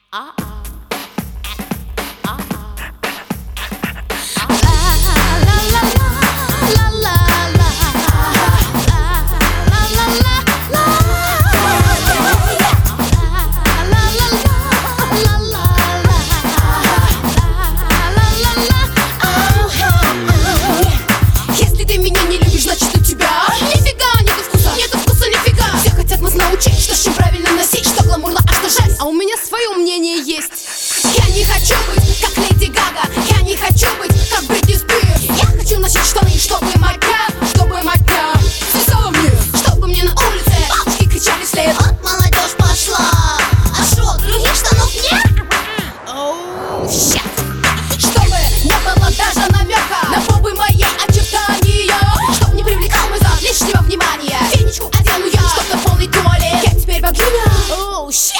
Если ты меня не любишь, значит у тебя нифига нету вкуса нифига. Все хотят нас научить, что с чем правильно носить, что гламурно, а что жесть. А у меня свое мнение есть. Я не хочу быть как Леди Гага, я не хочу быть как Бритни Спирс. Я хочу носить штаны, чтобы мать прям свисала мне, чтобы мне на улице бабушки кричали вслед: вот молодежь пошла, а шо, других штанов нет? Оу, ща. Чтобы не было даже намека на попы моей очертания, чтоб не привлекал мой зад лишнего внимания. Фенечку одену я, чтоб на полный туалет я теперь богиня. Оу, ща.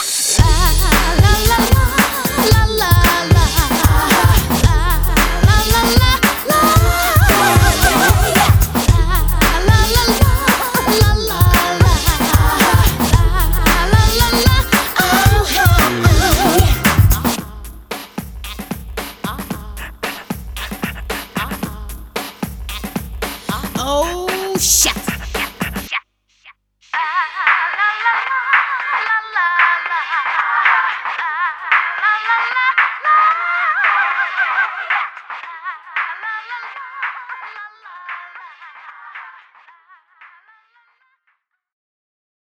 Oh shit! La la la la la la la la la la.